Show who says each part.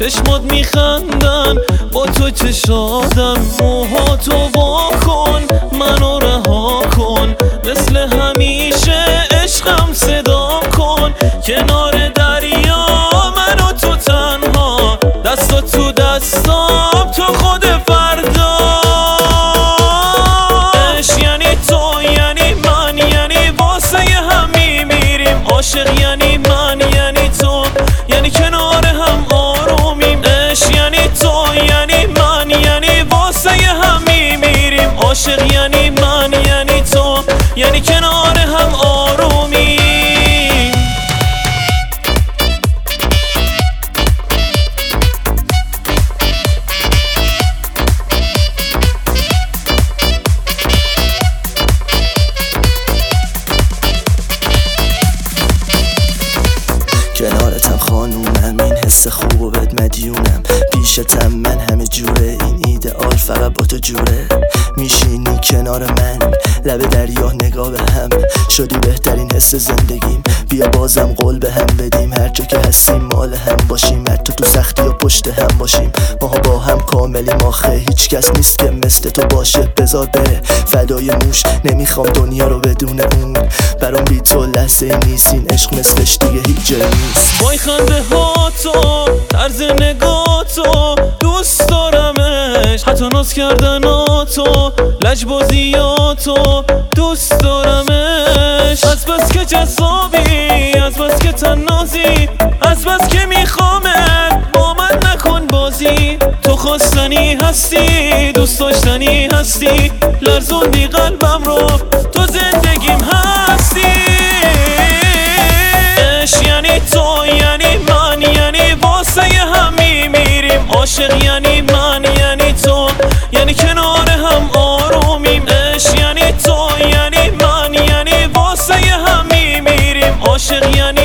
Speaker 1: چشمات میخندن با تو چشادم، موهاتو وا کن منو رها کن، مثل همیشه عشقم صدا کن، کنار دریا منو تو تنها، دستا تو دستام تو خود فردا. عشق یعنی تو یعنی من یعنی واسه هم میمیریم، عاشق یعنی من یعنی تو یعنی کنار هم آرومیم. عشق یعنی تو یعنی من یعنی واسه هم میمیریم، عاشق یعنی من یعنی تو یعنی کنار هم آرومیم.
Speaker 2: کنارتم خانومم، این حس خوب و بد مدیونم، پیشتم من همه جوره، این ایدئال فقط با تو جوره. میشینی کنار من لب دریا نگاه به هم، شدی بهترین حس زندگیم، بیا بازم قول به هم بدیم، هر جا که هستیم مال هم باشیم، حتی تو سختی و پشت هم باشیم، ماها با هم کاملیم آخه هیچ کس نیست که مثل تو باشه، بذار بره فدای موش، نمیخوام دنیا رو بدون اون، برام بی تو لحظه نیست، این عشق مثلش دیگه هیچ جایی نیست.
Speaker 1: وای خنده ها تو طرز نگاه تو دوست دارمش، حتی ناز کردن ها تو لجبازیاتو دوست دارمش، از بس که جذابی از بس که تنازی از بس که میخوامت با من نکن بازی، تو خواستنی هستی دوست داشتنی هستی، لرزوندی قلبم رو تو زندگیم هستی. عشق یعنی تو یعنی من یعنی واسه هم میمیریم، عاشق یعنی من یعنی تو یعنی کنار هم آرومیم. عشق یعنی تو یعنی من یعنی واسه هم میمیریم، عاشق یعنی